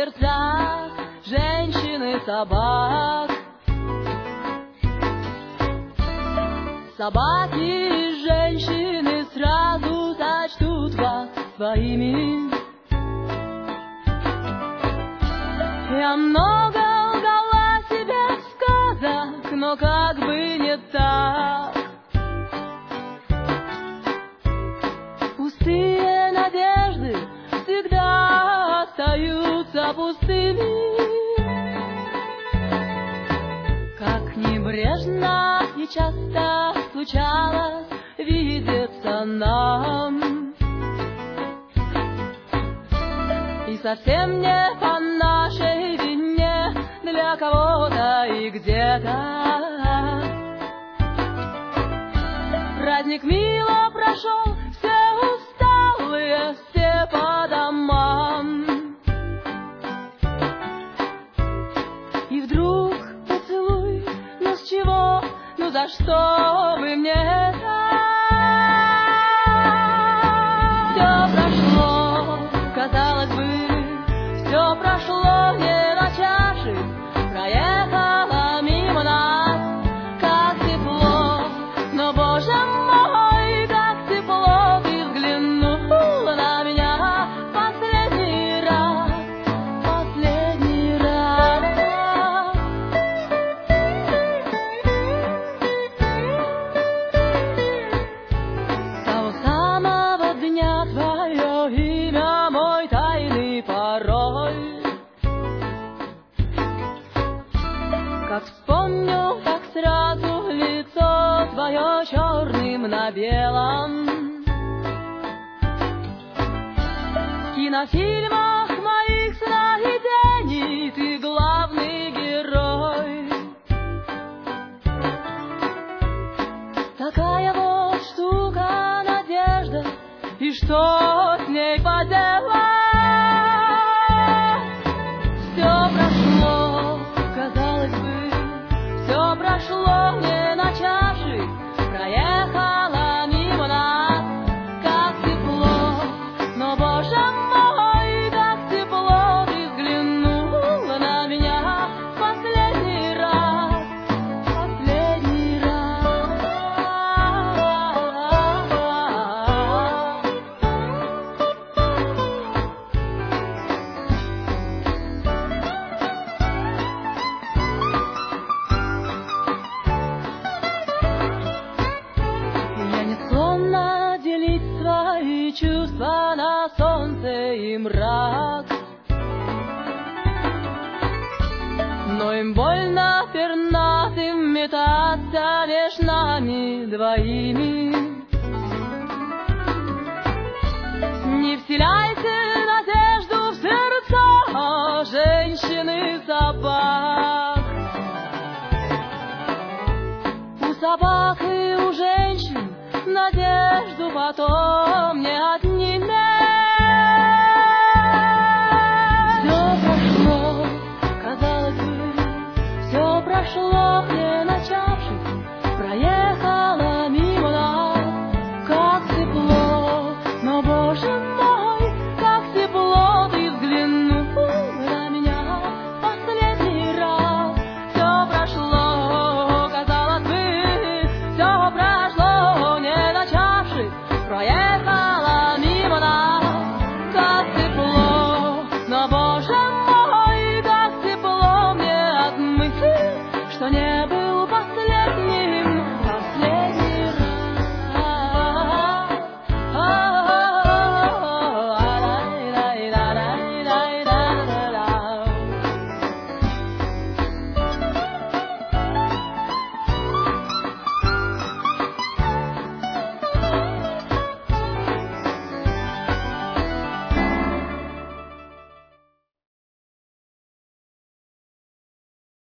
сердцах женщин и собак. Собаки и женщины сразу сочтут вас своими. Я много лгала себе в сказах, но как бы не так. Пустые надежды всегда остаются пустыми. Как небрежно и часто случалось видеться нам, и совсем не по нашей вине, для кого-то и где-то. Праздник мило прошел, все усталые, все по домам. И вдруг поцелуй, ну с чего, ну за что вы мне это? Все прошло, казалось бы, все прошло не на чаше, проехало мимо нас, как тепло, но, Боже мой, как тепло, ты взглянула на меня последний раз, последний раз. С того самого дня твое имя мой тайный пароль. Как вспомню, так сразу лицо твое черным на белом. В кинофильмах моих сновидений ты главный герой. Такая вот штука надежда, и что с ней поделать? Все прошло, казалось бы, все прошло не на чаше, проехало мимо нас, как тепло, но, Боже мой, как тепло, ты взглянула на меня последний раз, последний раз. Я не склонна делить свои чувства на солнце и мрак, но им больно пернатым метаться меж нами двоими. Не вселяйте надежду в сердца женщин и собак. У собак и у женщин надежду потом не отнимешь. Все прошло, казалось бы, все прошло.